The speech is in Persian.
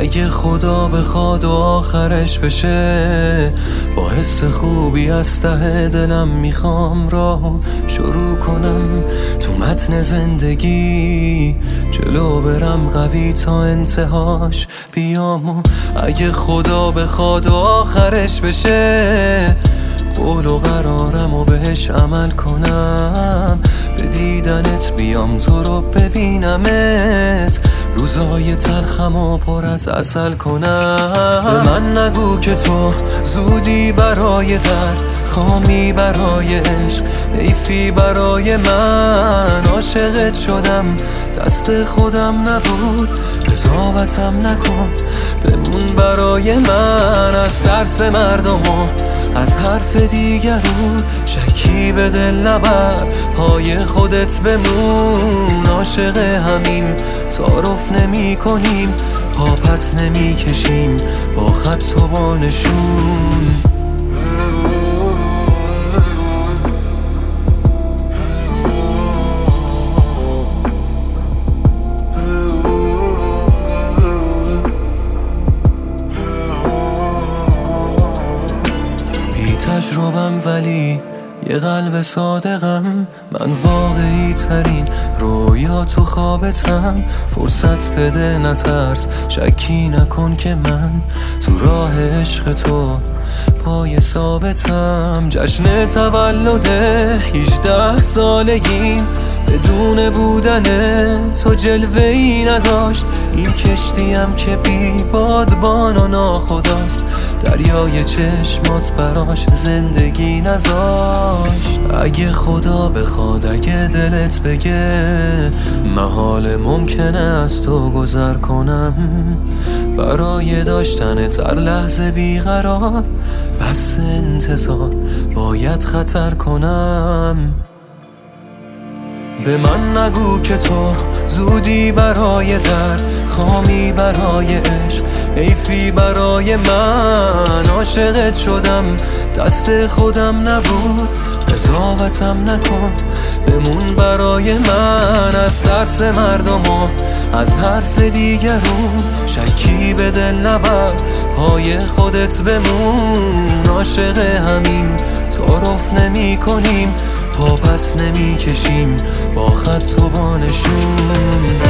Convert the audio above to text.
اگه خدا بخواد و آخرش بشه، با حس خوبی از ته دلم میخوام راهو شروع کنم. تو متن زندگی جلو برم قوی تا انتهاش بیام. و اگه خدا بخواد و آخرش بشه، قول و قرارم و بهش عمل کنم. به دیدنت بیام تو رو ببینمت، روزای تلخم و پر از عسل کنم. به من نگو که تو زودی برای درد، خامی برای عشق، حیفی برای من. عاشقت شدم دست خودم نبود، قضاوتم نکن بمون برای من. از ترس مردم و از حرف دیگرون شکی به دل نبر، پای خودت بمون. عاشق همیم تعارف نمی کنیم، پا پس نمی کشیم با خط و با نشون. تجربم ولی یه قلب صادقم، من واقعی ترین رویا تو خوابتم. فرصت بده نترس، شکی نکن که من تو راه عشق تو پای ثابتم. جشن تولد 18 سالگیم بدون بودن تو جلوه‌ای نداشت. این کشتیم که بی بادبان و ناخداست، دریای چشمات براش زندگی نذاشت. اگه خدا بخواد، اگه دلت بگه، محال ممکنه از تو گذر کنم. برای داشتنت هر لحظه بیقرار، بس انتظار باید خطر کنم. به من نگو که تو زودی برای درد، خامی برای عشق، حیفی برای من. عاشقت شدم دست خودم نبود، قضاوتم نکن بمون برای من. از ترس مردم و از حرف دیگرون شکی به دل نبر، پای خودت بمون. عاشق همیم تعارف نمی کنیم، پا پس نمی کشیم با خط و با نشون.